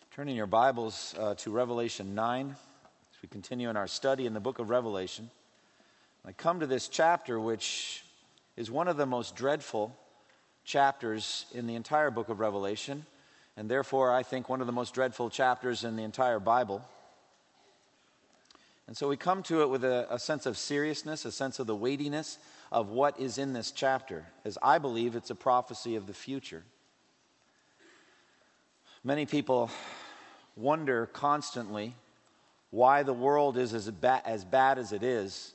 Turning your Bibles to Revelation 9 as we continue in our study in the book of Revelation. I come to this chapter, which is one of the most dreadful chapters in the entire book of Revelation, and therefore I think one of the most dreadful chapters in the entire Bible. And so we come to it with a sense of seriousness, a sense of the weightiness of what is in this chapter, as I believe it's a prophecy of the future. Many people wonder constantly why the world is as bad as it is.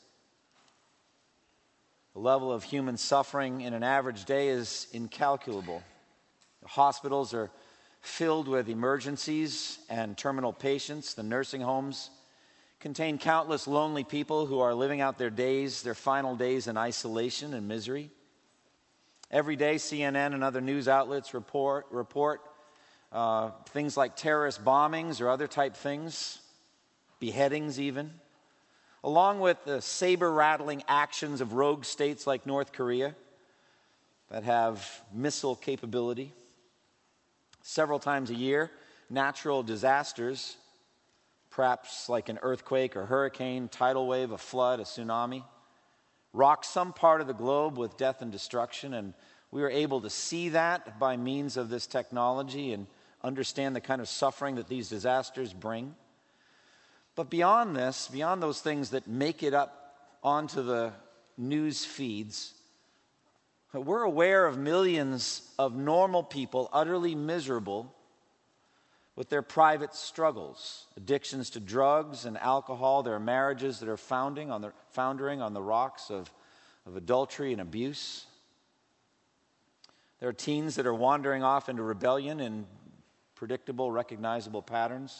The level of human suffering in an average day is incalculable. The hospitals are filled with emergencies and terminal patients. The nursing homes contain countless lonely people who are living out their final days in isolation and misery. Every day, CNN and other news outlets report things like terrorist bombings or other type things, beheadings even, along with the saber-rattling actions of rogue states like North Korea that have missile capability. Several times a year, natural disasters, perhaps like an earthquake or hurricane, tidal wave, a flood, a tsunami, rock some part of the globe with death and destruction, and we are able to see that by means of this technology and understand the kind of suffering that these disasters bring. But beyond this, beyond those things that make it up onto the news feeds, we're aware of millions of normal people utterly miserable with their private struggles, addictions to drugs and alcohol, their marriages that are foundering on the rocks of adultery and abuse. There are teens that are wandering off into rebellion in predictable, recognizable patterns.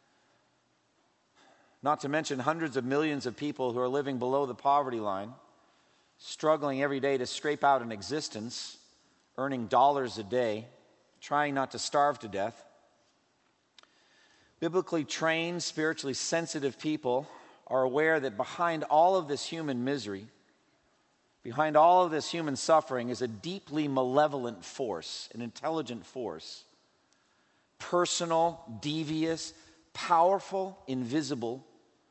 Not to mention hundreds of millions of people who are living below the poverty line, struggling every day to scrape out an existence, earning dollars a day, trying not to starve to death. Biblically trained, spiritually sensitive people are aware that behind all of this human misery, behind all of this human suffering is a deeply malevolent force, an intelligent force. Personal, devious, powerful, invisible.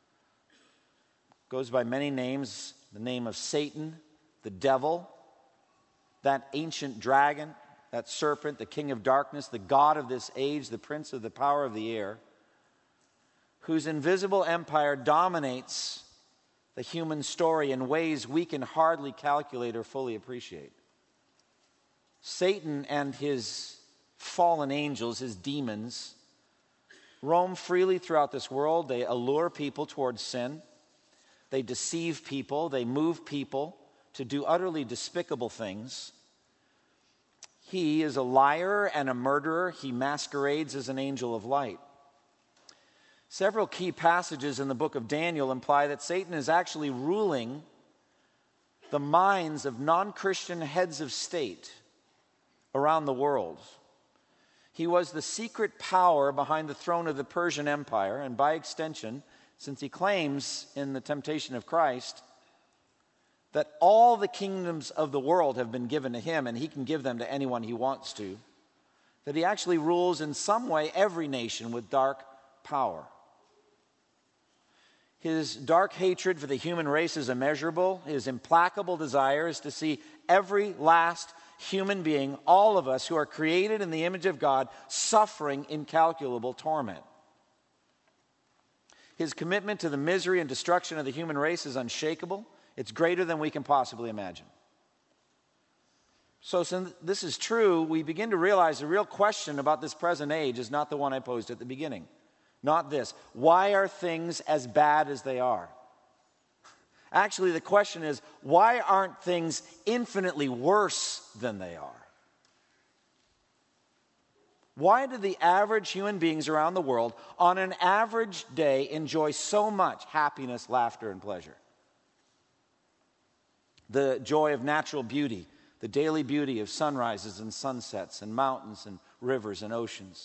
Goes by many names. The name of Satan, the devil, that ancient dragon, that serpent, the king of darkness, the god of this age, the prince of the power of the air, whose invisible empire dominates the human story in ways we can hardly calculate or fully appreciate. Satan and his fallen angels, his demons, roam freely throughout this world. They allure people towards sin. They deceive people. They move people to do utterly despicable things. He is a liar and a murderer. He masquerades as an angel of light. Several key passages in the book of Daniel imply that Satan is actually ruling the minds of non-Christian heads of state around the world. He was the secret power behind the throne of the Persian Empire, and by extension, since he claims in the temptation of Christ that all the kingdoms of the world have been given to him and he can give them to anyone he wants to, that he actually rules in some way every nation with dark power. His dark hatred for the human race is immeasurable. His implacable desire is to see every last human being, all of us who are created in the image of God, suffering incalculable torment. His commitment to the misery and destruction of the human race is unshakable. It's greater than we can possibly imagine. So since this is true, we begin to realize the real question about this present age is not the one I posed at the beginning. Not this. Why are things as bad as they are? Actually, the question is, why aren't things infinitely worse than they are? Why do the average human beings around the world on an average day enjoy so much happiness, laughter, and pleasure? The joy of natural beauty, the daily beauty of sunrises and sunsets and mountains and rivers and oceans.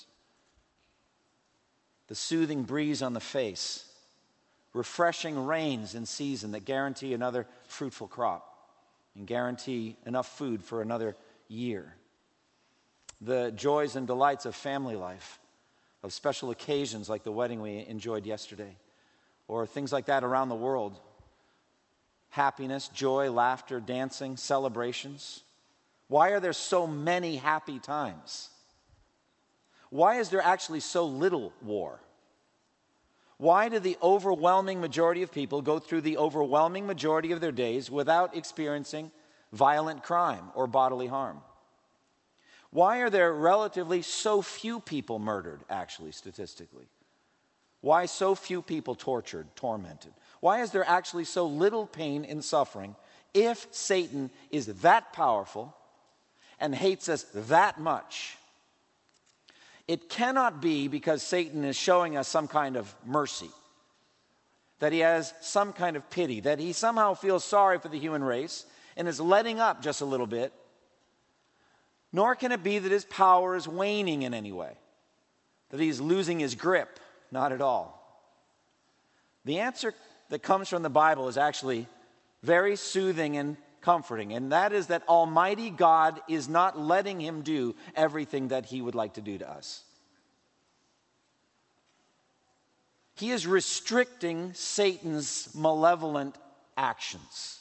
The soothing breeze on the face, refreshing rains in season that guarantee another fruitful crop and guarantee enough food for another year. The joys and delights of family life, of special occasions like the wedding we enjoyed yesterday, or things like that around the world. Happiness, joy, laughter, dancing, celebrations. Why are there so many happy times? Why is there actually so little war? Why do the overwhelming majority of people go through the overwhelming majority of their days without experiencing violent crime or bodily harm? Why are there relatively so few people murdered, actually, statistically? Why so few people tortured, tormented? Why is there actually so little pain and suffering if Satan is that powerful and hates us that much? It cannot be because Satan is showing us some kind of mercy, that he has some kind of pity, that he somehow feels sorry for the human race and is letting up just a little bit. Nor can it be that his power is waning in any way, that he's losing his grip. Not at all. The answer that comes from the Bible is actually very soothing and comforting, and that is that Almighty God is not letting him do everything that he would like to do to us. He is restricting Satan's malevolent actions.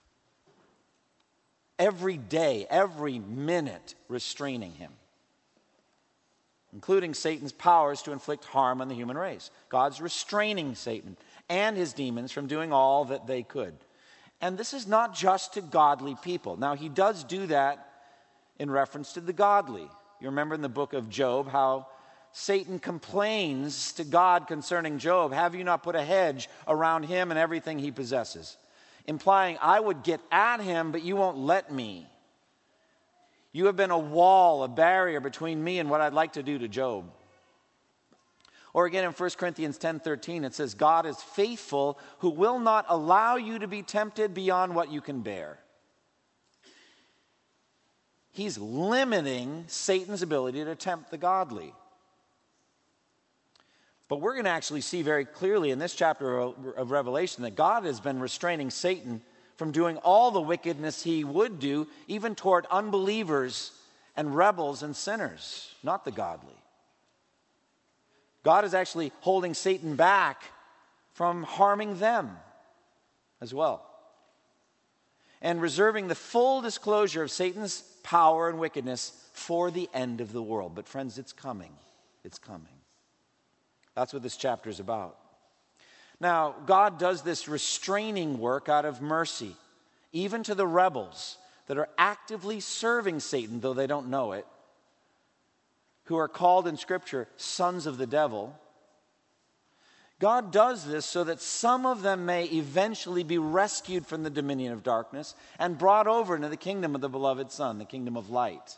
Every day, every minute, restraining him, including Satan's powers to inflict harm on the human race. God's restraining Satan and his demons from doing all that they could. And this is not just to godly people. Now, he does do that in reference to the godly. You remember in the book of Job how Satan complains to God concerning Job, "Have you not put a hedge around him and everything he possesses?" Implying, I would get at him, but you won't let me. You have been a wall, a barrier between me and what I'd like to do to Job. Or again in 1 Corinthians 10:13, it says, God is faithful who will not allow you to be tempted beyond what you can bear. He's limiting Satan's ability to tempt the godly. But we're going to actually see very clearly in this chapter of Revelation that God has been restraining Satan from doing all the wickedness he would do, even toward unbelievers and rebels and sinners, not the godly. God is actually holding Satan back from harming them as well, and reserving the full disclosure of Satan's power and wickedness for the end of the world. But friends, it's coming. It's coming. That's what this chapter is about. Now, God does this restraining work out of mercy, even to the rebels that are actively serving Satan, though they don't know it, who are called in Scripture sons of the devil. God does this so that some of them may eventually be rescued from the dominion of darkness and brought over into the kingdom of the beloved Son, the kingdom of light.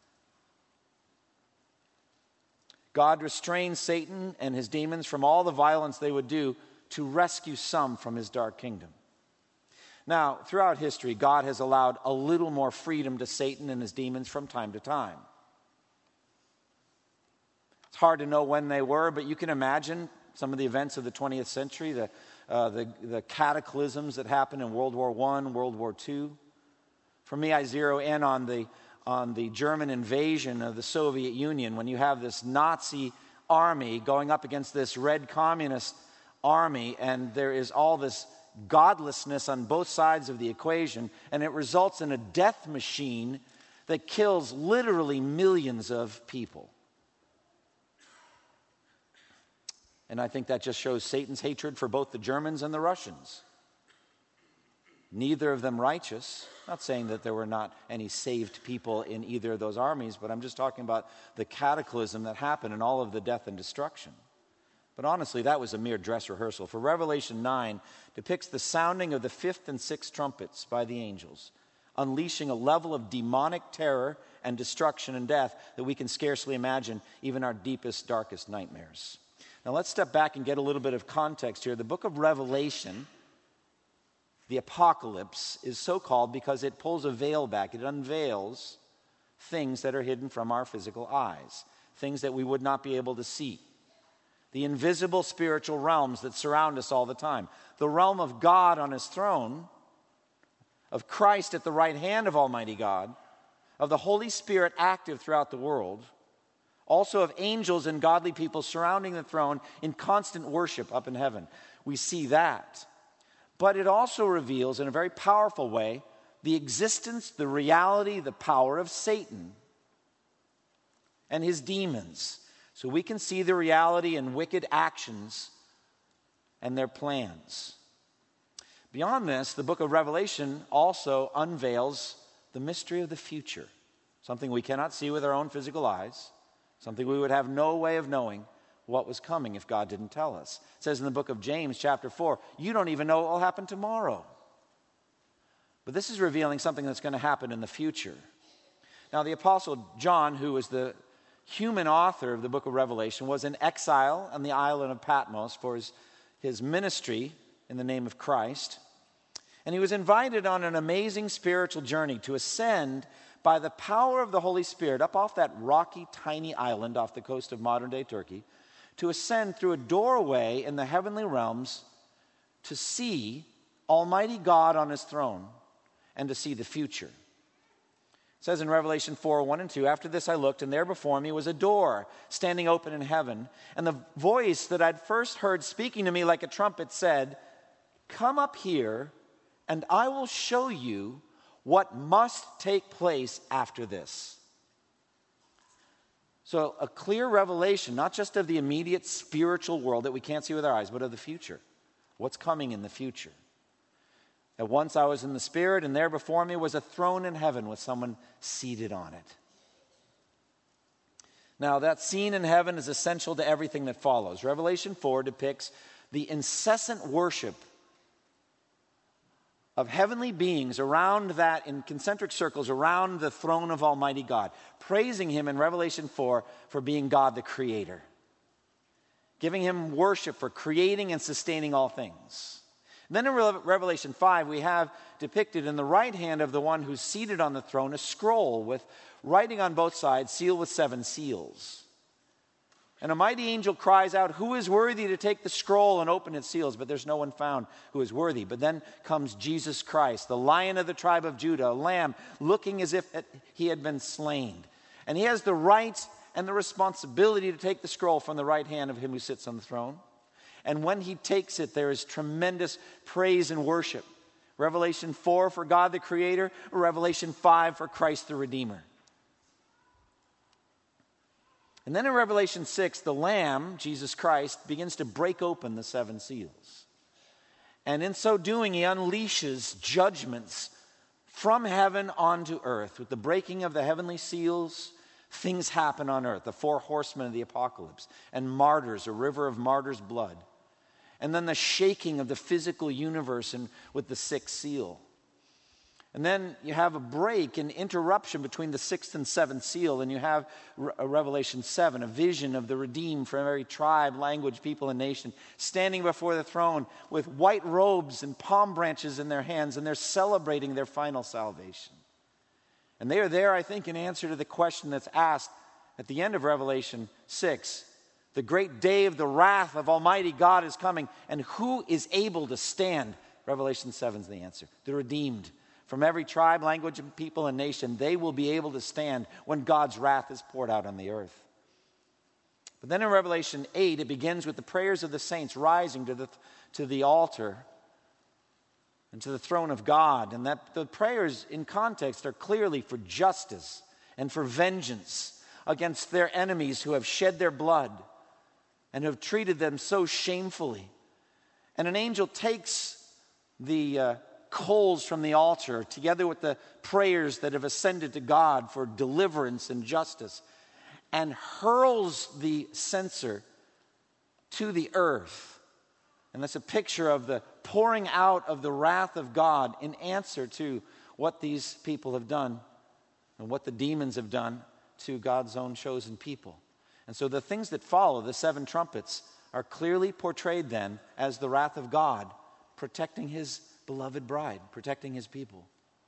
God restrains Satan and his demons from all the violence they would do to rescue some from his dark kingdom. Now, throughout history, God has allowed a little more freedom to Satan and his demons from time to time. It's hard to know when they were, but you can imagine some of the events of the 20th century, the cataclysms that happened in World War I, World War II. For me, I zero in on the German invasion of the Soviet Union, when you have this Nazi army going up against this red communist army, and there is all this godlessness on both sides of the equation, and it results in a death machine that kills literally millions of people. And I think that just shows Satan's hatred for both the Germans and the Russians. Neither of them righteous. Not saying that there were not any saved people in either of those armies, but I'm just talking about the cataclysm that happened and all of the death and destruction. But honestly, that was a mere dress rehearsal. For Revelation 9 depicts the sounding of the fifth and sixth trumpets by the angels, unleashing a level of demonic terror and destruction and death that we can scarcely imagine, even our deepest, darkest nightmares. Now let's step back and get a little bit of context here. The book of Revelation, the apocalypse, is so called because it pulls a veil back. It unveils things that are hidden from our physical eyes, things that we would not be able to see. The invisible spiritual realms that surround us all the time. The realm of God on his throne, of Christ at the right hand of Almighty God, of the Holy Spirit active throughout the world, Also of angels and godly people surrounding the throne in constant worship up in heaven. We see that. But it also reveals in a very powerful way the existence, the reality, the power of Satan and his demons. So we can see the reality and wicked actions and their plans. Beyond this, the book of Revelation also unveils the mystery of the future, something we cannot see with our own physical eyes, something we would have no way of knowing what was coming if God didn't tell us. It says in the book of James, chapter 4, you don't even know what will happen tomorrow. But this is revealing something that's going to happen in the future. Now, the Apostle John, who was the human author of the book of Revelation, was in exile on the island of Patmos for his ministry in the name of Christ. And he was invited on an amazing spiritual journey to ascend by the power of the Holy Spirit up off that rocky, tiny island off the coast of modern-day Turkey, to ascend through a doorway in the heavenly realms to see Almighty God on his throne and to see the future. It says in Revelation 4, 1 and 2, after this I looked, and there before me was a door standing open in heaven. And the voice that I'd first heard speaking to me like a trumpet said, come up here, and I will show you what must take place after this. So a clear revelation, not just of the immediate spiritual world that we can't see with our eyes, but of the future. What's coming in the future. At once I was in the Spirit, and there before me was a throne in heaven with someone seated on it. Now, that scene in heaven is essential to everything that follows. Revelation 4 depicts the incessant worship of heavenly beings around that, in concentric circles, around the throne of Almighty God, praising him in Revelation 4 for being God the Creator, giving him worship for creating and sustaining all things. And then in Revelation 5, we have depicted in the right hand of the one who's seated on the throne a scroll with writing on both sides, sealed with 7 seals. And a mighty angel cries out, who is worthy to take the scroll and open its seals? But there's no one found who is worthy. But then comes Jesus Christ, the Lion of the tribe of Judah, a lamb looking as if he had been slain. And he has the right and the responsibility to take the scroll from the right hand of him who sits on the throne. And when he takes it, there is tremendous praise and worship. Revelation 4 for God the Creator, Revelation 5 for Christ the Redeemer. And then in Revelation 6, the Lamb, Jesus Christ, begins to break open the 7 seals. And in so doing, he unleashes judgments from heaven onto earth. With the breaking of the heavenly seals, things happen on earth. The 4 horsemen of the apocalypse, and martyrs, a river of martyrs' blood. And then the shaking of the physical universe and with the 6th seal. And then you have a break, an interruption between the 6th and 7th seal, and you have Revelation 7, a vision of the redeemed from every tribe, language, people, and nation, standing before the throne with white robes and palm branches in their hands, and they're celebrating their final salvation. And they are there, I think, in answer to the question that's asked at the end of Revelation 6. The great day of the wrath of Almighty God is coming, and who is able to stand? Revelation 7 is the answer. The redeemed. From every tribe, language, and people and nation, they will be able to stand when God's wrath is poured out on the earth. But then in Revelation 8, it begins with the prayers of the saints rising to the altar and to the throne of God. And that the prayers in context are clearly for justice and for vengeance against their enemies who have shed their blood and have treated them so shamefully. And an angel takes the coals from the altar, together with the prayers that have ascended to God for deliverance and justice, and hurls the censer to the earth. And that's a picture of the pouring out of the wrath of God in answer to what these people have done and what the demons have done to God's own chosen people. And so the things that follow, the 7 trumpets, are clearly portrayed then as the wrath of God protecting his beloved bride, protecting his people.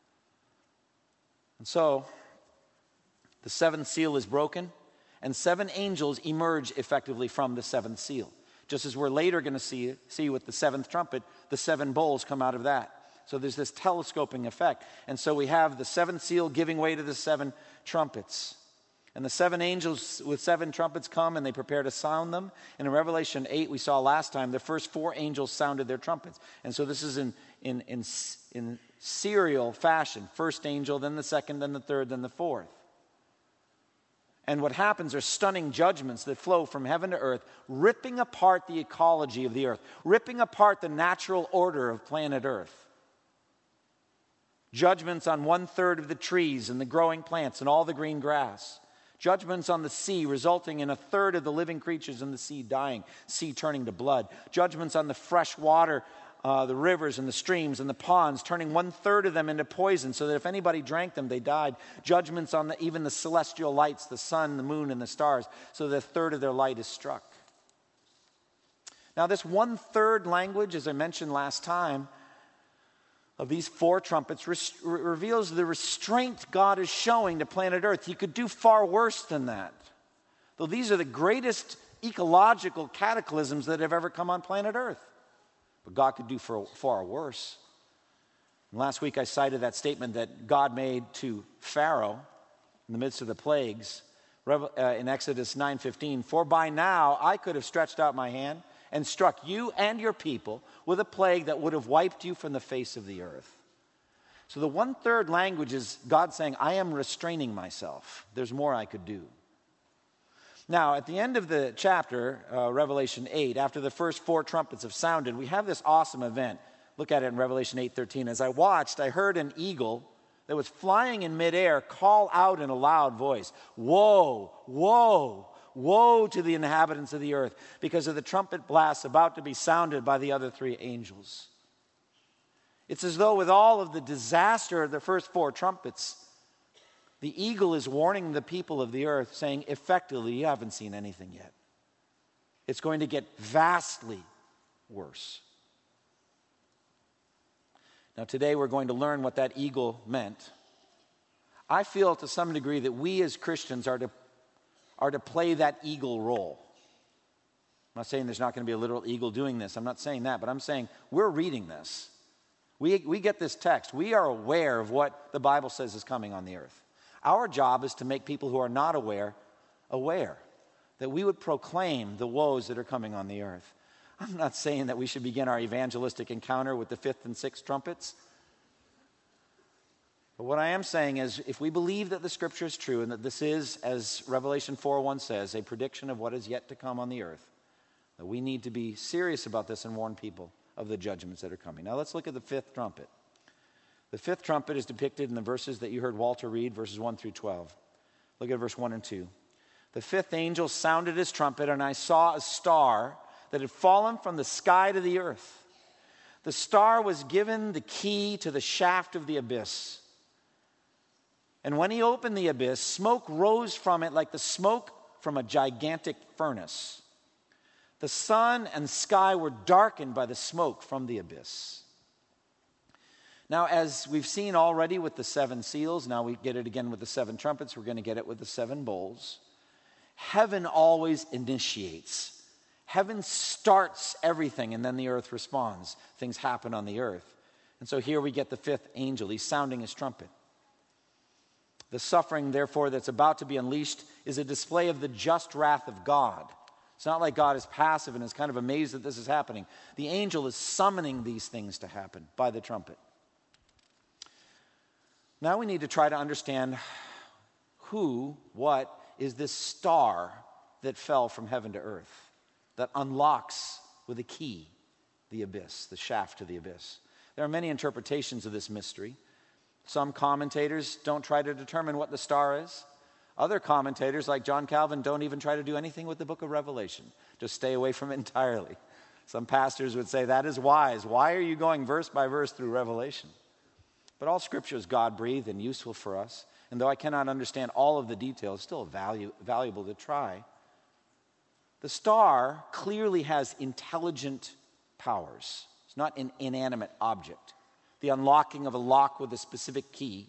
And so, the 7th seal is broken, and 7 angels emerge effectively from the 7th seal. Just as we're later going to see with the 7th trumpet, the 7 bowls come out of that. So there's this telescoping effect. And so we have the 7th seal giving way to the 7 trumpets. And the 7 angels with 7 trumpets come, and they prepare to sound them. And in Revelation 8, we saw last time, the first 4 angels sounded their trumpets. And so this is in serial fashion. First angel, then the second, then the third, then the fourth. And what happens are stunning judgments that flow from heaven to earth, ripping apart the ecology of the earth, ripping apart the natural order of planet Earth. Judgments on 1/3 of the trees and the growing plants and all the green grass. Judgments on the sea, resulting in 1/3 of the living creatures in the sea dying, sea turning to blood. Judgments on the fresh water, the rivers and the streams and the ponds, turning 1/3 of them into poison, so that if anybody drank them, they died. Judgments on even the celestial lights, the sun, the moon, and the stars, so that 1/3 of their light is struck. Now, this 1/3 language, as I mentioned last time, of these 4 trumpets reveals the restraint God is showing to planet Earth. He could do far worse than that. Though these are the greatest ecological cataclysms that have ever come on planet Earth. But God could do far worse. And last week I cited that statement that God made to Pharaoh in the midst of the plagues in Exodus 9:15. For by now I could have stretched out my hand and struck you and your people with a plague that would have wiped you from the face of the earth. So the 1/3 language is God saying, I am restraining myself. There's more I could do. Now, at the end of the chapter, Revelation 8, after the first 4 trumpets have sounded, we have this awesome event. Look at it in Revelation 8:13. As I watched, I heard an eagle that was flying in midair call out in a loud voice, woe, woe, woe to the inhabitants of the earth, because of the trumpet blasts about to be sounded by the other 3 angels. It's as though with all of the disaster of the first 4 trumpets, the eagle is warning the people of the earth, saying, effectively, you haven't seen anything yet. It's going to get vastly worse. Now, today we're going to learn what that eagle meant. I feel to some degree that we as Christians are to play that eagle role. I'm not saying there's not going to be a literal eagle doing this. I'm not saying that, but I'm saying we're reading this. We get this text. We are aware of what the Bible says is coming on the earth. Our job is to make people who are not aware, that we would proclaim the woes that are coming on the earth. I'm not saying that we should begin our evangelistic encounter with the 5th and 6th trumpets. But what I am saying is, if we believe that the Scripture is true and that this is, as Revelation 4:1 says, a prediction of what is yet to come on the earth, that we need to be serious about this and warn people of the judgments that are coming. Now let's look at the 5th trumpet. The 5th trumpet is depicted in the verses that you heard Walter read, verses 1 through 12. Look at verse 1 and 2. The 5th angel sounded his trumpet, and I saw a star that had fallen from the sky to the earth. The star was given the key to the shaft of the abyss. And when he opened the abyss, smoke rose from it like the smoke from a gigantic furnace. The sun and sky were darkened by the smoke from the abyss. Now, as we've seen already with the 7 seals, now we get it again with the 7 trumpets, we're going to get it with the 7 bowls. Heaven always initiates. Heaven starts everything, and then the earth responds. Things happen on the earth. And so here we get the 5th angel. He's sounding his trumpet. The suffering, therefore, that's about to be unleashed is a display of the just wrath of God. It's not like God is passive and is kind of amazed that this is happening. The angel is summoning these things to happen by the trumpet. Now we need to try to understand what is this star that fell from heaven to earth, that unlocks with a key the abyss, the shaft to the abyss. There are many interpretations of this mystery. Some commentators don't try to determine what the star is. Other commentators, like John Calvin, don't even try to do anything with the book of Revelation. Just stay away from it entirely. Some pastors would say, that is wise. Why are you going verse by verse through Revelation? But all Scripture is God-breathed and useful for us. And though I cannot understand all of the details, still valuable to try. The star clearly has intelligent powers. It's not an inanimate object. The unlocking of a lock with a specific key,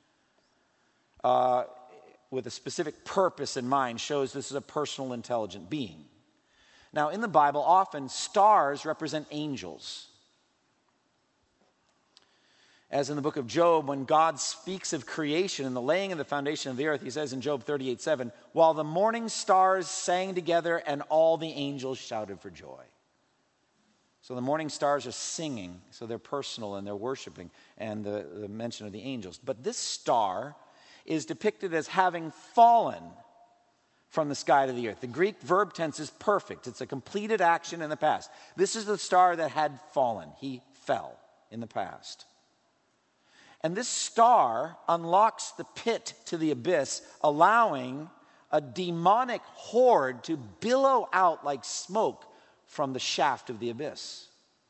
with a specific purpose in mind, shows this is a personal, intelligent being. Now, in the Bible, often stars represent angels. As in the book of Job, when God speaks of creation and the laying of the foundation of the earth, he says in Job 38:7, while the morning stars sang together and all the angels shouted for joy. So the morning stars are singing, so they're personal and they're worshiping, and the mention of the angels. But this star is depicted as having fallen from the sky to the earth. The Greek verb tense is perfect. It's a completed action in the past. This is the star that had fallen. He fell in the past. And this star unlocks the pit to the abyss, allowing a demonic horde to billow out like smoke from the shaft of the abyss.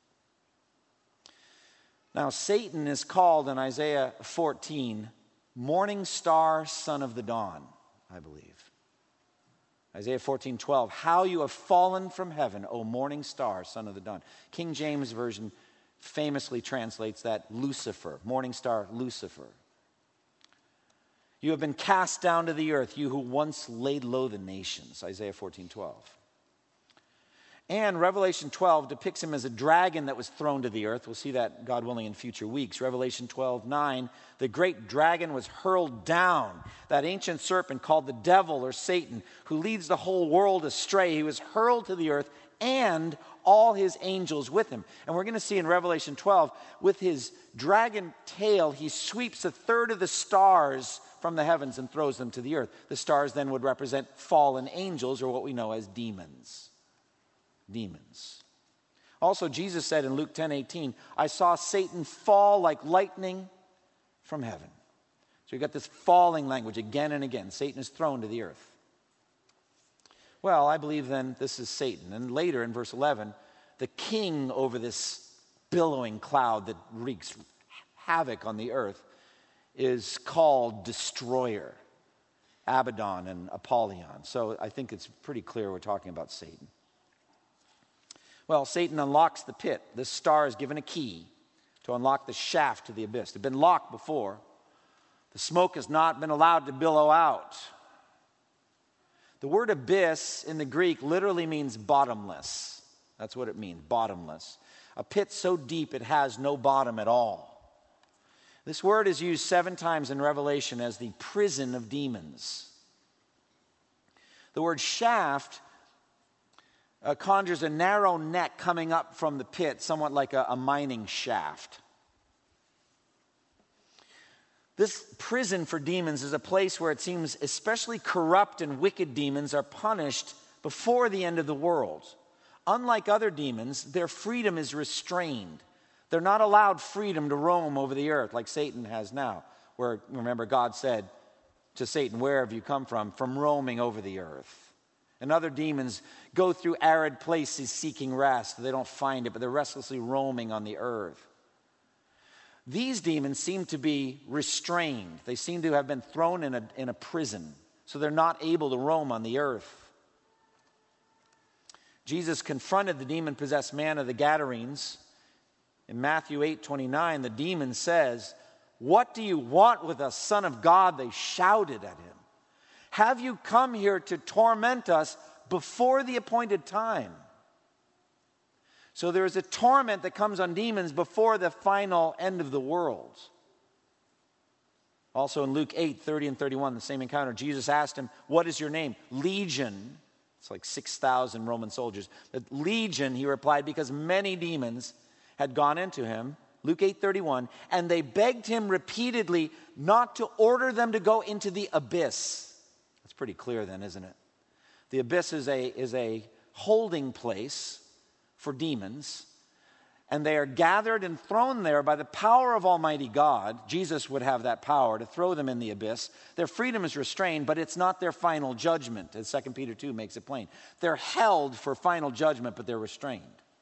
Now, Satan is called in Isaiah 14, morning star, son of the dawn, I believe. Isaiah 14:12, how you have fallen from heaven, O morning star, son of the dawn. King James Version famously translates that Lucifer, morning star Lucifer. You have been cast down to the earth, you who once laid low the nations, Isaiah 14:12. And Revelation 12 depicts him as a dragon that was thrown to the earth. We'll see that, God willing, in future weeks. Revelation 12:9, the great dragon was hurled down, that ancient serpent called the devil or Satan, who leads the whole world astray. He was hurled to the earth and all his angels with him. And we're going to see in Revelation 12, with his dragon tail, he sweeps a third of the stars from the heavens and throws them to the earth. The stars then would represent fallen angels, or what we know as demons. Demons. Also, Jesus said in Luke 10:18, I saw Satan fall like lightning from heaven. So you got this falling language again and again. Satan is thrown to the earth. Well, I believe then this is Satan. And later in verse 11, the king over this billowing cloud that wreaks havoc on the earth is called Destroyer, Abaddon and Apollyon. So I think it's pretty clear we're talking about Satan. Well, Satan unlocks the pit. This star is given a key to unlock the shaft to the abyss. It had been locked before. The smoke has not been allowed to billow out. The word abyss in the Greek literally means bottomless. That's what it means, bottomless. A pit so deep it has no bottom at all. This word is used 7 times in Revelation as the prison of demons. The word shaft conjures a narrow neck coming up from the pit, somewhat like a mining shaft. This prison for demons is a place where it seems especially corrupt and wicked demons are punished before the end of the world. Unlike other demons, their freedom is restrained. They're not allowed freedom to roam over the earth like Satan has now. Where, remember, God said to Satan, where have you come from? From roaming over the earth. And other demons go through arid places seeking rest. They don't find it, but they're restlessly roaming on the earth. These demons seem to be restrained. They seem to have been thrown in a prison, so they're not able to roam on the earth. Jesus confronted the demon-possessed man of the Gadarenes. In Matthew 8:29, the demon says, what do you want with us, Son of God? They shouted at him. Have you come here to torment us before the appointed time? So there is a torment that comes on demons before the final end of the world. Also in Luke 8:30 and 31, the same encounter, Jesus asked him, what is your name? Legion. It's like 6,000 Roman soldiers. Legion, he replied, because many demons had gone into him. Luke 8:31, and they begged him repeatedly not to order them to go into the abyss. That's pretty clear then, isn't it? The abyss is a holding place for demons, and they are gathered and thrown there by the power of Almighty God. Jesus would have that power to throw them in the abyss. Their freedom is restrained, but it's not their final judgment, as 2 Peter 2 makes it plain. They're held for final judgment, but they're restrained.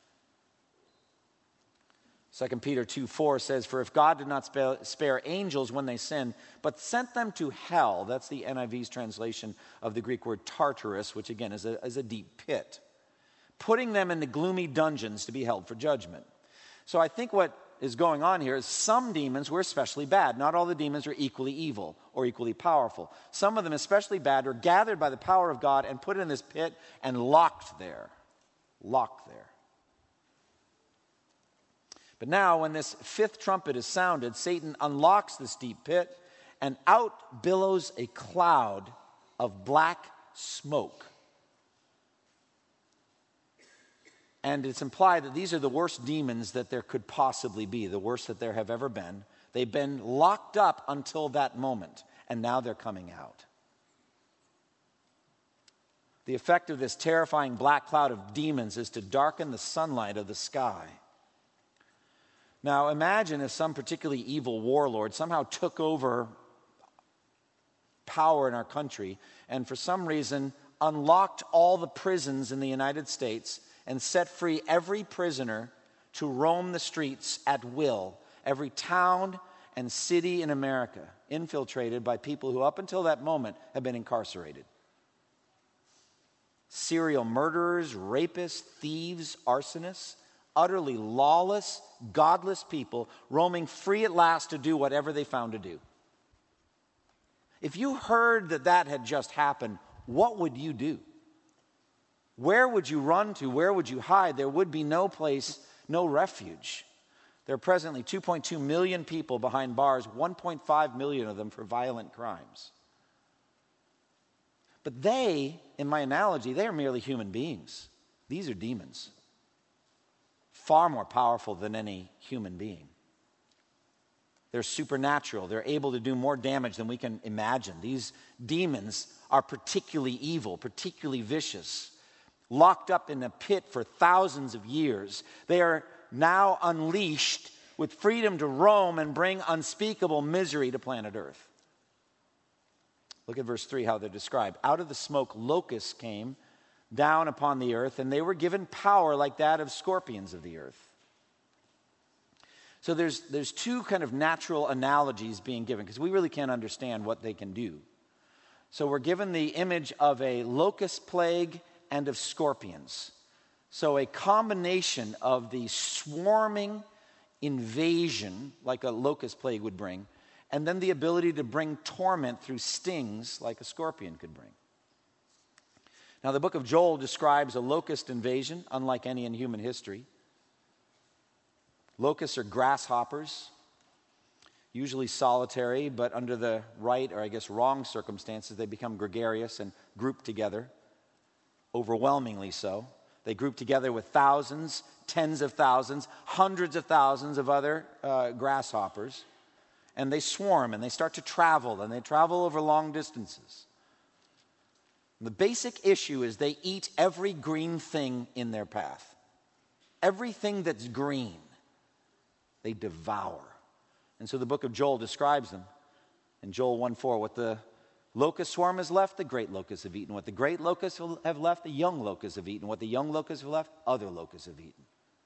2 Peter 2:4 says, for if God did not spare angels when they sinned, but sent them to hell, that's the NIV's translation of the Greek word Tartarus, which again is a deep pit, putting them into gloomy dungeons to be held for judgment. So I think what is going on here is some demons were especially bad. Not all the demons are equally evil or equally powerful. Some of them, especially bad, are gathered by the power of God and put in this pit and locked there. Locked there. But now, when this fifth trumpet is sounded, Satan unlocks this deep pit, and out billows a cloud of black smoke. And it's implied that these are the worst demons that there could possibly be, the worst that there have ever been. They've been locked up until that moment, and now they're coming out. The effect of this terrifying black cloud of demons is to darken the sunlight of the sky. Now, imagine if some particularly evil warlord somehow took over power in our country and for some reason unlocked all the prisons in the United States and set free every prisoner to roam the streets at will, every town and city in America, infiltrated by people who up until that moment have been incarcerated. Serial murderers, rapists, thieves, arsonists, utterly lawless, godless people roaming free at last to do whatever they found to do. If you heard that that had just happened, what would you do? Where would you run to? Where would you hide? There would be no place, no refuge. There are presently 2.2 million people behind bars, 1.5 million of them for violent crimes. But they, in my analogy, they are merely human beings. These are demons. Far more powerful than any human being. They're supernatural. They're able to do more damage than we can imagine. These demons are particularly evil, particularly vicious, locked up in a pit for thousands of years. They are now unleashed with freedom to roam and bring unspeakable misery to planet Earth. Look at verse 3, how they're described. Out of the smoke, locusts came down upon the earth, and they were given power like that of scorpions of the earth. So there's two kind of natural analogies being given, because we really can't understand what they can do. So we're given the image of a locust plague and of scorpions. So a combination of the swarming invasion, like a locust plague would bring, and then the ability to bring torment through stings like a scorpion could bring. Now, the book of Joel describes a locust invasion, unlike any in human history. Locusts are grasshoppers, usually solitary, but under the right, or I guess wrong circumstances, they become gregarious and group together, overwhelmingly so. They group together with thousands, tens of thousands, hundreds of thousands of other grasshoppers. And they swarm, and they start to travel, and they travel over long distances. The basic issue is they eat every green thing in their path. Everything that's green, they devour. And so the book of Joel describes them. In Joel 1:4, what the locust swarm has left, the great locusts have eaten. What the great locusts have left, the young locusts have eaten. What the young locusts have left, other locusts have eaten.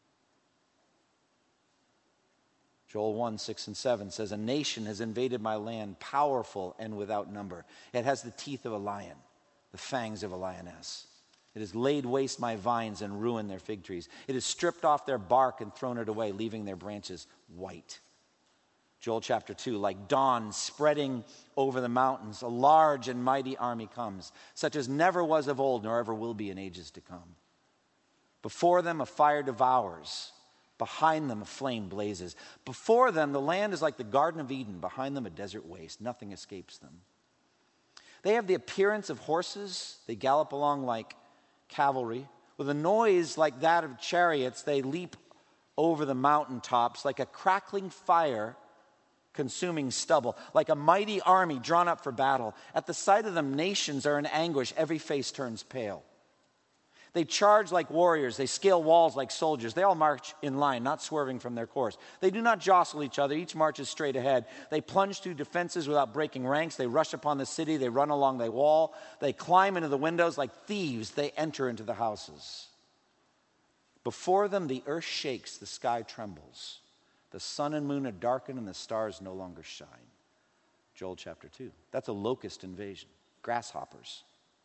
Joel 1:6-7 says, a nation has invaded my land, powerful and without number. It has the teeth of a lion, the fangs of a lioness. It has laid waste my vines and ruined their fig trees. It has stripped off their bark and thrown it away, leaving their branches white. Joel chapter 2, like dawn spreading over the mountains, a large and mighty army comes, such as never was of old, nor ever will be in ages to come. Before them a fire devours. Behind them, a flame blazes. Before them, the land is like the Garden of Eden. Behind them, a desert waste. Nothing escapes them. They have the appearance of horses. They gallop along like cavalry. With a noise like that of chariots, they leap over the mountaintops like a crackling fire consuming stubble, like a mighty army drawn up for battle. At the sight of them, nations are in anguish. Every face turns pale. They charge like warriors. They scale walls like soldiers. They all march in line, not swerving from their course. They do not jostle each other. Each marches straight ahead. They plunge through defenses without breaking ranks. They rush upon the city. They run along the wall. They climb into the windows like thieves. They enter into the houses. Before them, the earth shakes. The sky trembles. The sun and moon are darkened, and the stars no longer shine. Joel chapter 2. That's a locust invasion. Grasshoppers.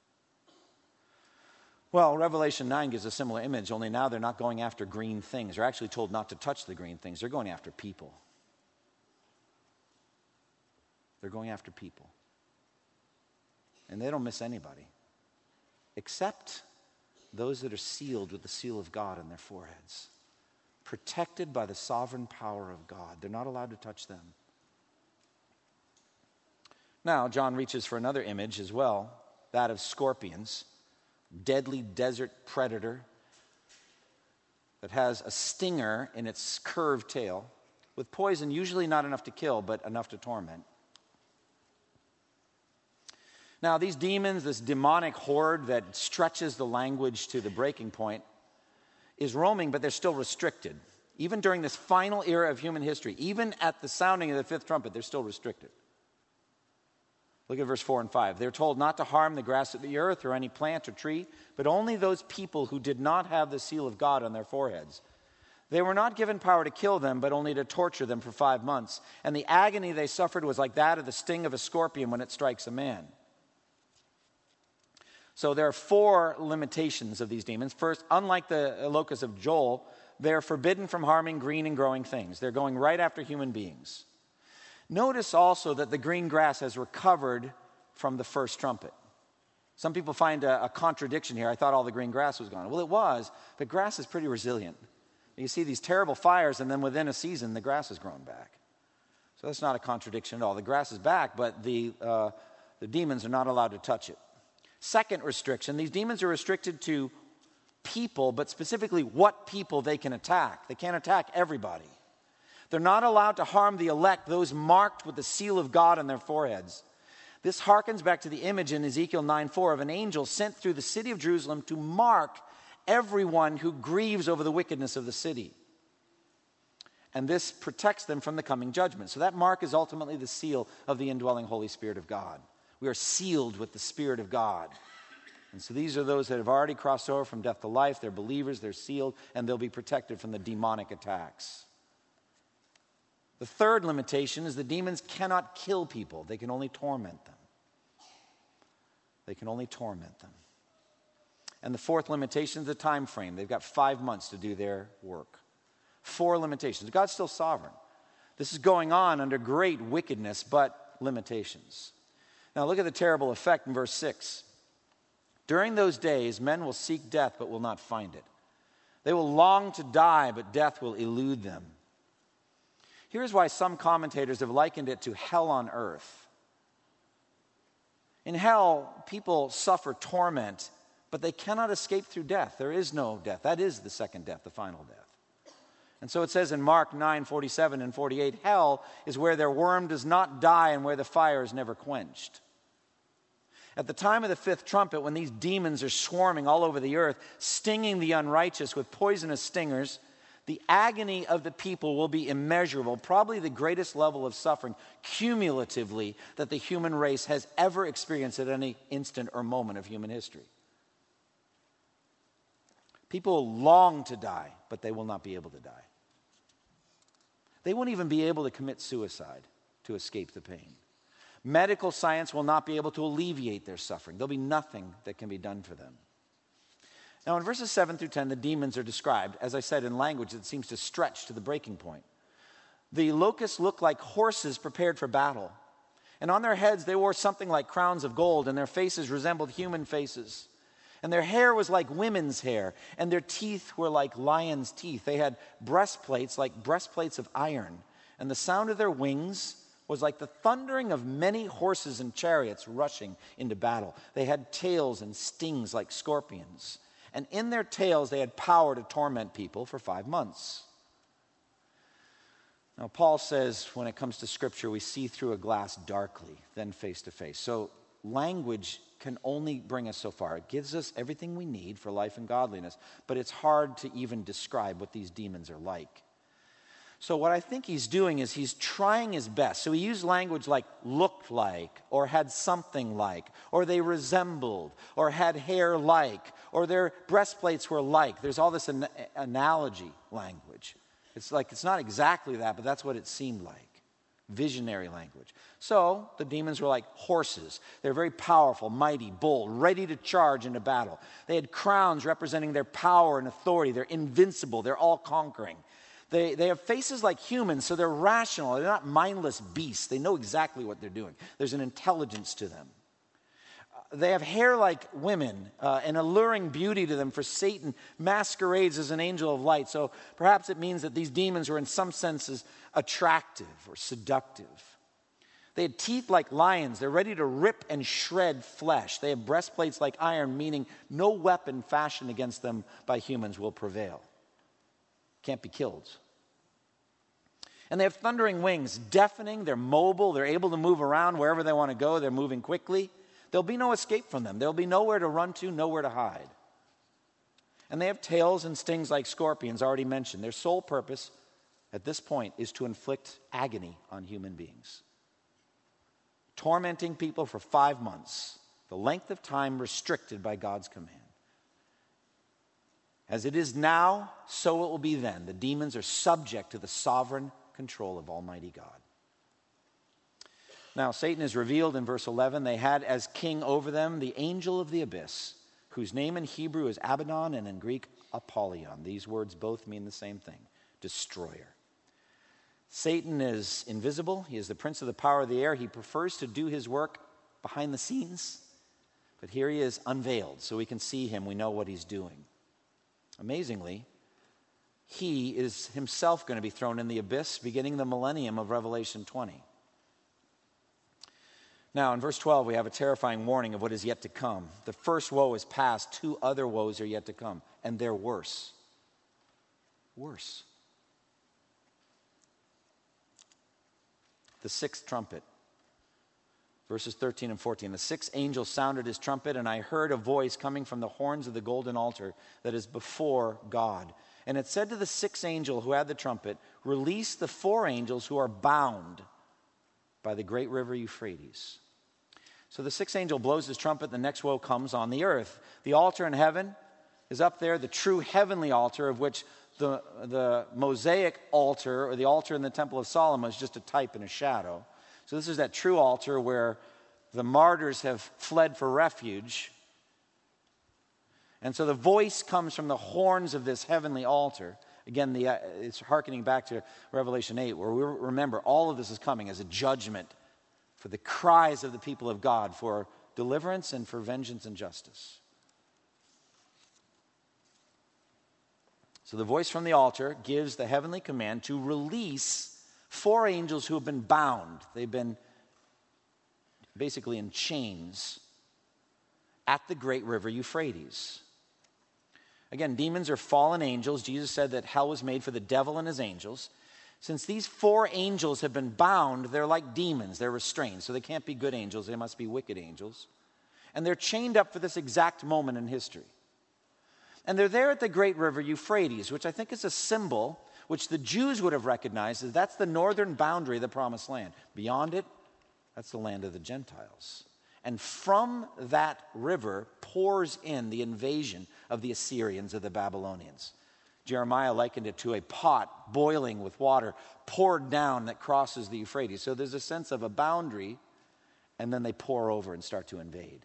Well, Revelation 9 gives a similar image, only now they're not going after green things. They're actually told not to touch the green things. They're going after people. They're going after people. And they don't miss anybody, except those that are sealed with the seal of God on their foreheads. protected by the sovereign power of God. They're not allowed to touch them. Now, John reaches for another image as well, that of scorpions, deadly desert predator that has a stinger in its curved tail, with poison usually not enough to kill, but enough to torment. Now, these demons, this demonic horde that stretches the language to the breaking point, is roaming, but they're still restricted. Even during this final era of human history, even at the sounding of the fifth trumpet, they're still restricted. Look at verse 4 and 5. They're told not to harm the grass of the earth or any plant or tree, but only those people who did not have the seal of God on their foreheads. They were not given power to kill them, but only to torture them for 5 months. And the agony they suffered was like that of the sting of a scorpion when it strikes a man. So there are 4 limitations of these demons. First, unlike the locusts of Joel, they're forbidden from harming green and growing things. They're going right after human beings. Notice also that the green grass has recovered from the first trumpet. Some people find a contradiction here. I thought all the green grass was gone. Well, it was, but grass is pretty resilient. You see these terrible fires, and then within a season, the grass has grown back. So that's not a contradiction at all. The grass is back, but the demons are not allowed to touch it. Second restriction, these demons are restricted to people, but specifically what people they can attack. They can't attack everybody. They're not allowed to harm the elect, those marked with the seal of God on their foreheads. This harkens back to the image in Ezekiel 9:4 of an angel sent through the city of Jerusalem to mark everyone who grieves over the wickedness of the city. And this protects them from the coming judgment. So that mark is ultimately the seal of the indwelling Holy Spirit of God. We are sealed with the Spirit of God. And so these are those that have already crossed over from death to life. They're believers, they're sealed, and they'll be protected from the demonic attacks. The third limitation is the demons cannot kill people. They can only torment them. They can only torment them. And the fourth limitation is the time frame. They've got 5 months to do their work. 4 limitations. God's still sovereign. This is going on under great wickedness, but limitations. Now look at the terrible effect in verse 6. During those days, men will seek death, but will not find it. They will long to die, but death will elude them. Here's why some commentators have likened it to hell on earth. In hell, people suffer torment, but they cannot escape through death. There is no death. That is the second death, the final death. And so it says in Mark 9:47 and 48, hell is where their worm does not die and where the fire is never quenched. At the time of the fifth trumpet, when these demons are swarming all over the earth, stinging the unrighteous with poisonous stingers, the agony of the people will be immeasurable, probably the greatest level of suffering cumulatively that the human race has ever experienced at any instant or moment of human history. People long to die, but they will not be able to die. They won't even be able to commit suicide to escape the pain. Medical science will not be able to alleviate their suffering. There'll be nothing that can be done for them. Now, in verses 7 through 10, the demons are described, as I said, in language that seems to stretch to the breaking point. The locusts look like horses prepared for battle. And on their heads, they wore something like crowns of gold, and their faces resembled human faces. And their hair was like women's hair, and their teeth were like lions' teeth. They had breastplates like breastplates of iron, and the sound of their wings was like the thundering of many horses and chariots rushing into battle. They had tails and stings like scorpions. And in their tails, they had power to torment people for 5 months. Now, Paul says when it comes to Scripture, we see through a glass darkly, then face to face. So language can only bring us so far. It gives us everything we need for life and godliness, but it's hard to even describe what these demons are like. So what I think he's doing is he's trying his best. So he used language like looked like, or had something like, or they resembled, or had hair like, or their breastplates were like. There's all this analogy language. It's like, it's not exactly that, but that's what it seemed like. Visionary language. So the demons were like horses. They're very powerful, mighty, bold, ready to charge into battle. They had crowns representing their power and authority. They're invincible. They're all conquering. They have faces like humans, so they're rational. They're not mindless beasts. They know exactly what they're doing. There's an intelligence to them. They have hair like women, an alluring beauty to them, for Satan masquerades as an angel of light. So perhaps it means that these demons were in some senses attractive or seductive. They had teeth like lions. They're ready to rip and shred flesh. They have breastplates like iron, meaning no weapon fashioned against them by humans will prevail. Can't be killed. And they have thundering wings, deafening. They're mobile. They're able to move around wherever they want to go. They're moving quickly. There'll be no escape from them. There'll be nowhere to run to, nowhere to hide. And they have tails and stings like scorpions, already mentioned. Their sole purpose at this point is to inflict agony on human beings. Tormenting people for 5 months, the length of time restricted by God's command. As it is now, so it will be then. The demons are subject to the sovereign control of Almighty God. Now, Satan is revealed in verse 11. They had as king over them the angel of the abyss, whose name in Hebrew is Abaddon and in Greek Apollyon. These words both mean the same thing, destroyer. Satan is invisible. He is the prince of the power of the air. He prefers to do his work behind the scenes. But here he is unveiled, so we can see him. We know what he's doing. Amazingly, he is himself going to be thrown in the abyss beginning the millennium of Revelation 20. Now, in verse 12, we have a terrifying warning of what is yet to come. The first woe is past. 2 other woes are yet to come, and they're worse. Worse. The 6th trumpet. Verses 13 and 14. The 6th angel sounded his trumpet, and I heard a voice coming from the horns of the golden altar that is before God. And it said to the 6th angel who had the trumpet, release the 4 angels who are bound by the great river Euphrates. So the 6th angel blows his trumpet, the next woe comes on the earth. The altar in heaven is up there, the true heavenly altar, of which the Mosaic altar, or the altar in the Temple of Solomon, is just a type and a shadow. So this is that true altar where the martyrs have fled for refuge. And so the voice comes from the horns of this heavenly altar. Again, it's hearkening back to Revelation 8, where we remember all of this is coming as a judgment for the cries of the people of God for deliverance and for vengeance and justice. So the voice from the altar gives the heavenly command to release 4 angels who have been bound. They've been basically in chains at the great river Euphrates. Again, demons are fallen angels. Jesus said that hell was made for the devil and his angels. Since these 4 angels have been bound, they're like demons. They're restrained. So they can't be good angels. They must be wicked angels. And they're chained up for this exact moment in history. And they're there at the great river Euphrates, which I think is a symbol which the Jews would have recognized as that's the northern boundary of the promised land. Beyond it, that's the land of the Gentiles. And from that river pours in the invasion of the Assyrians, of the Babylonians. Jeremiah likened it to a pot boiling with water poured down that crosses the Euphrates. So there's a sense of a boundary, and then they pour over and start to invade.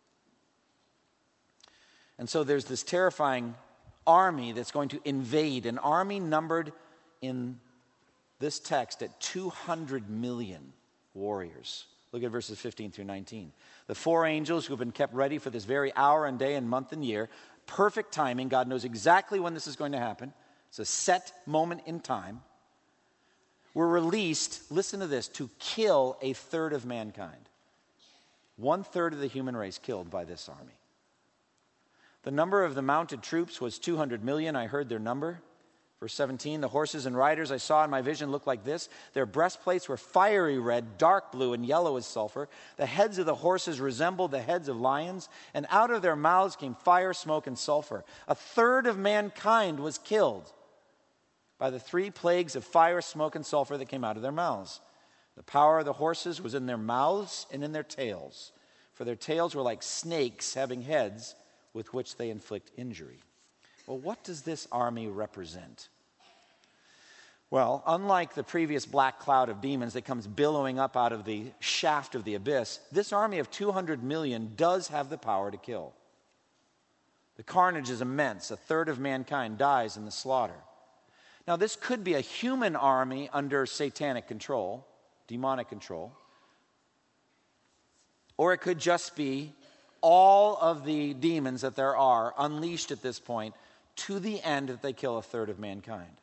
And so there's this terrifying army that's going to invade, an army numbered in this text at 200 million warriors. Look at verses 15 through 19. The 4 angels who have been kept ready for this very hour and day and month and year, perfect timing. God knows exactly when this is going to happen. It's a set moment in time. Were released, listen to this, to kill 1/3 of mankind. 1/3 of the human race killed by this army. The number of the mounted troops was 200 million. I heard their number. Verse 17, the horses and riders I saw in my vision looked like this. Their breastplates were fiery red, dark blue, and yellow as sulfur. The heads of the horses resembled the heads of lions, and out of their mouths came fire, smoke, and sulfur. 1/3 of mankind was killed by the 3 plagues of fire, smoke, and sulfur that came out of their mouths. The power of the horses was in their mouths and in their tails, for their tails were like snakes having heads with which they inflict injury. Well, what does this army represent? Well, unlike the previous black cloud of demons that comes billowing up out of the shaft of the abyss, this army of 200 million does have the power to kill. The carnage is immense. 1/3 of mankind dies in the slaughter. Now, this could be a human army under satanic control, demonic control, or it could just be all of the demons that there are unleashed at this point to the end that they kill a third of mankind.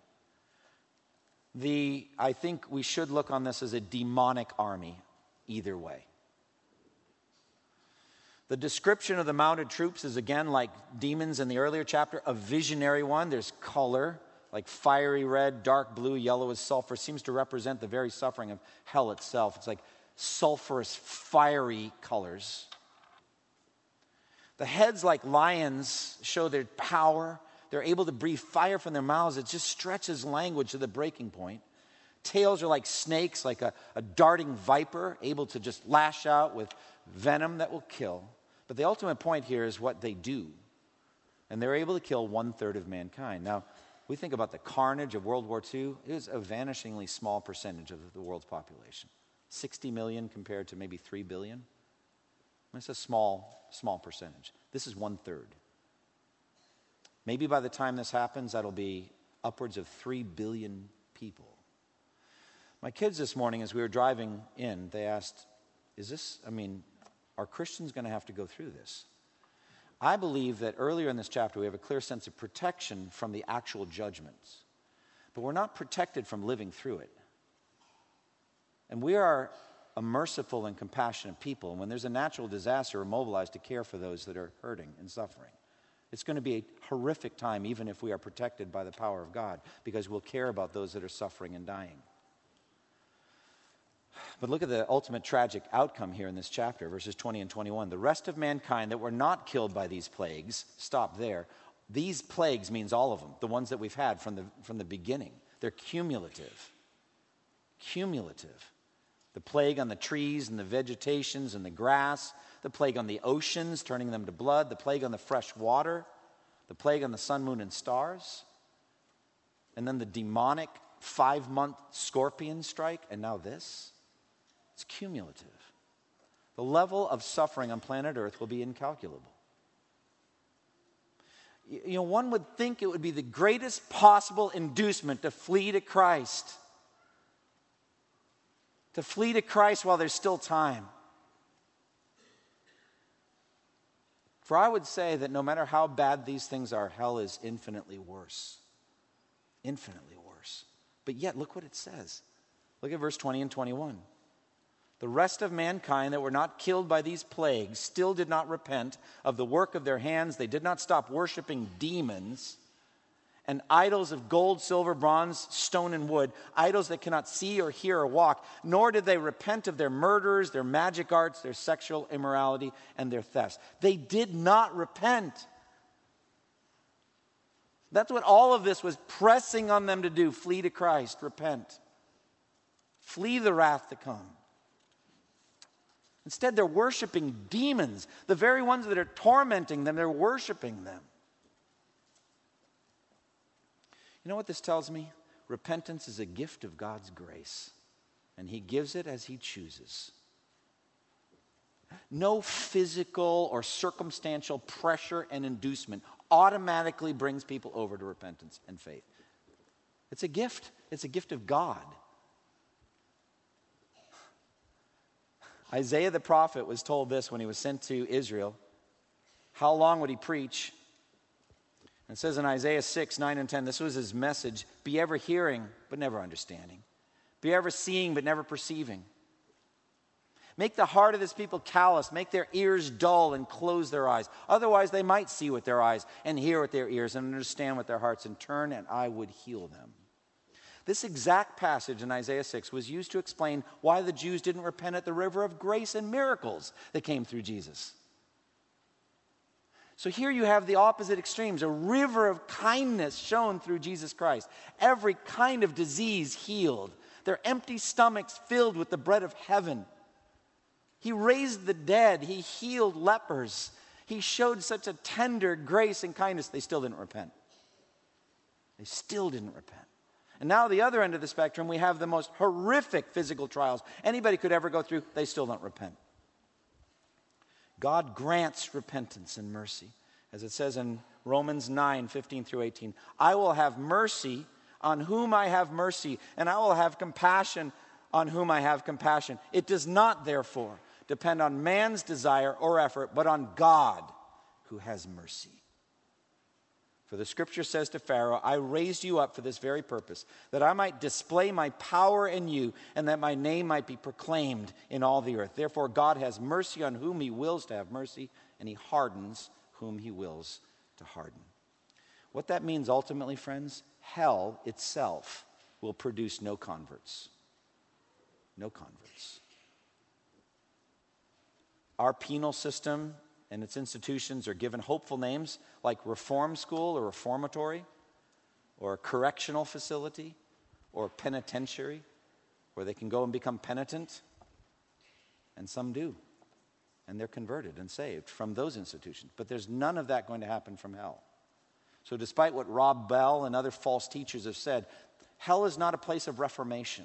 I think we should look on this as a demonic army either way. The description of the mounted troops is, again, like demons in the earlier chapter, a visionary one. There's color, like fiery red, dark blue, yellow as sulfur, seems to represent the very suffering of hell itself. It's like sulfurous, fiery colors. The heads, like lions, show their power. They're able to breathe fire from their mouths. It just stretches language to the breaking point. Tails are like snakes, like a darting viper, able to just lash out with venom that will kill. But the ultimate point here is what they do. And they're able to kill 1/3 of mankind. Now, we think about the carnage of World War II. It was a vanishingly small percentage of the world's population. 60 million compared to maybe 3 billion. It's a small percentage. This is 1/3. Maybe by the time this happens, that'll be upwards of 3 billion people. My kids this morning, as we were driving in, they asked, are Christians going to have to go through this? I believe that earlier in this chapter, we have a clear sense of protection from the actual judgments. But we're not protected from living through it. And we are a merciful and compassionate people. And when there's a natural disaster, we're mobilized to care for those that are hurting and suffering. It's going to be a horrific time, even if we are protected by the power of God, because we'll care about those that are suffering and dying. But look at the ultimate tragic outcome here in this chapter, verses 20 and 21. The rest of mankind that were not killed by these plagues, stop there. These plagues means all of them, the ones that we've had from the beginning. They're cumulative. Cumulative. The plague on the trees and the vegetations and the grass, the plague on the oceans, turning them to blood, the plague on the fresh water, the plague on the sun, moon, and stars, and then the demonic 5-month scorpion strike, and now this. It's cumulative. The level of suffering on planet Earth will be incalculable. One would think it would be the greatest possible inducement to flee to Christ. To flee to Christ while there's still time. For I would say that no matter how bad these things are, hell is infinitely worse. Infinitely worse. But yet, look what it says. Look at verse 20 and 21. The rest of mankind that were not killed by these plagues still did not repent of the work of their hands. They did not stop worshiping demons and idols of gold, silver, bronze, stone, and wood, idols that cannot see or hear or walk, nor did they repent of their murders, their magic arts, their sexual immorality, and their thefts. They did not repent. That's what all of this was pressing on them to do. Flee to Christ, repent. Flee the wrath to come. Instead, they're worshiping demons. The very ones that are tormenting them, they're worshiping them. You know what this tells me? Repentance is a gift of God's grace, and He gives it as He chooses. No physical or circumstantial pressure and inducement automatically brings people over to repentance and faith. It's a gift. It's a gift of God. Isaiah the prophet was told this when he was sent to Israel. How long would he preach? It says in Isaiah 6, 9 and 10, this was his message: be ever hearing, but never understanding. Be ever seeing, but never perceiving. Make the heart of this people callous. Make their ears dull and close their eyes. Otherwise, they might see with their eyes and hear with their ears and understand with their hearts and turn, and I would heal them. This exact passage in Isaiah 6 was used to explain why the Jews didn't repent at the river of grace and miracles that came through Jesus. So here you have the opposite extremes, a river of kindness shown through Jesus Christ. Every kind of disease healed. Their empty stomachs filled with the bread of heaven. He raised the dead. He healed lepers. He showed such a tender grace and kindness. They still didn't repent. They still didn't repent. And now the other end of the spectrum, we have the most horrific physical trials anybody could ever go through. They still don't repent. God grants repentance and mercy. As it says in Romans 9, 15 through 18, I will have mercy on whom I have mercy, and I will have compassion on whom I have compassion. It does not, therefore, depend on man's desire or effort, but on God who has mercy. For the scripture says to Pharaoh, I raised you up for this very purpose, that I might display my power in you, and that my name might be proclaimed in all the earth. Therefore, God has mercy on whom he wills to have mercy, and he hardens whom he wills to harden. What that means ultimately, friends, hell itself will produce no converts. No converts. Our penal system and its institutions are given hopeful names like reform school or reformatory or correctional facility or penitentiary, where they can go and become penitent. And some do. And they're converted and saved from those institutions. But there's none of that going to happen from hell. So despite what Rob Bell and other false teachers have said, hell is not a place of reformation.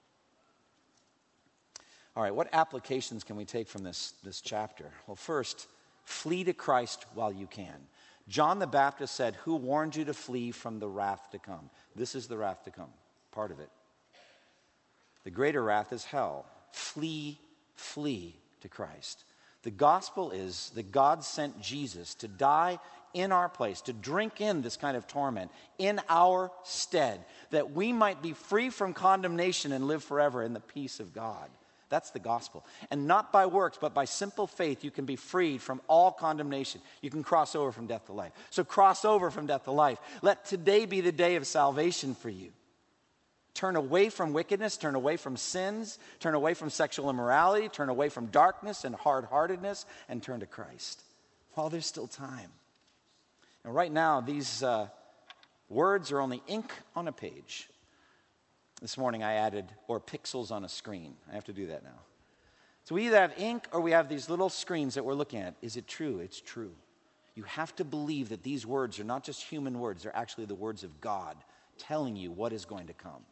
All right, what applications can we take from this chapter? Well, first, flee to Christ while you can. John the Baptist said, who warned you to flee from the wrath to come? This is the wrath to come, part of it. The greater wrath is hell. Flee to Christ. The gospel is that God sent Jesus to die in our place, to drink in this kind of torment in our stead, that we might be free from condemnation and live forever in the peace of God. That's the gospel. And not by works, but by simple faith, you can be freed from all condemnation. You can cross over from death to life. So cross over from death to life. Let today be the day of salvation for you. Turn away from wickedness, turn away from sins, turn away from sexual immorality, turn away from darkness and hard-heartedness, and turn to Christ while there's still time. And right now, these words are only ink on a page. This morning I added, or pixels on a screen. I have to do that now. So we either have ink or we have these little screens that we're looking at. Is it true? It's true. You have to believe that these words are not just human words. They're actually the words of God telling you what is going to come.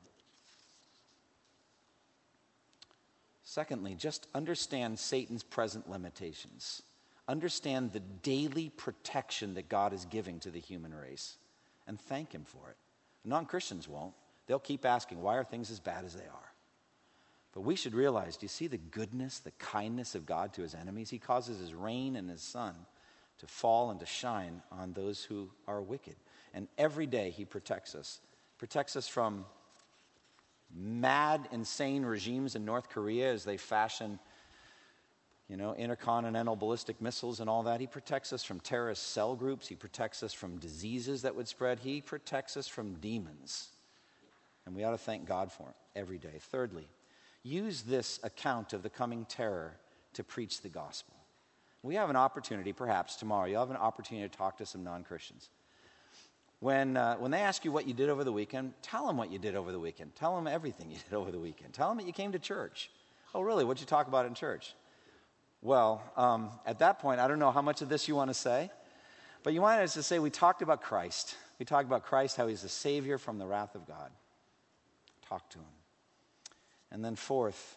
Secondly, just understand Satan's present limitations. Understand the daily protection that God is giving to the human race and thank him for it. Non-Christians won't. They'll keep asking, why are things as bad as they are? But we should realize, do you see the goodness, the kindness of God to his enemies? He causes his rain and his sun to fall and to shine on those who are wicked. And every day he protects us. Protects us from mad, insane regimes in North Korea as they fashion, intercontinental ballistic missiles and all that. He protects us from terrorist cell groups. He protects us from diseases that would spread. He protects us from demons. And we ought to thank God for it every day. Thirdly, use this account of the coming terror to preach the gospel. We have an opportunity, perhaps tomorrow, you'll have an opportunity to talk to some non-Christians. When they ask you what you did over the weekend, tell them what you did over the weekend. Tell them everything you did over the weekend. Tell them that you came to church. Oh, really? What'd you talk about in church? Well, at that point, I don't know how much of this you want to say, but you want us to say we talked about Christ. We talked about Christ, how he's the Savior from the wrath of God. Talk to him. And then fourth,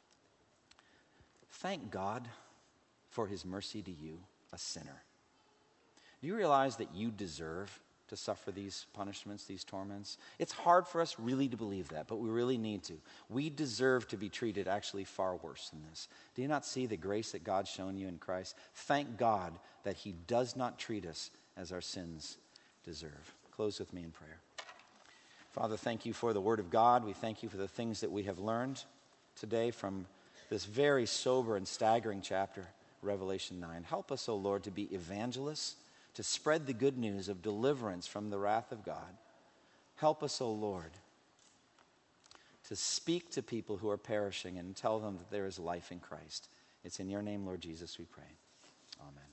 thank God for his mercy to you, a sinner. Do you realize that you deserve to suffer these punishments, these torments? It's hard for us really to believe that, but we really need to. We deserve to be treated actually far worse than this. Do you not see the grace that God's shown you in Christ? Thank God that he does not treat us as our sins deserve. Close with me in prayer. Father, thank you for the word of God. We thank you for the things that we have learned today from this very sober and staggering chapter, Revelation 9. Help us, O Lord, to be evangelists, to spread the good news of deliverance from the wrath of God. Help us, O Lord, to speak to people who are perishing and tell them that there is life in Christ. It's in your name, Lord Jesus, we pray. Amen.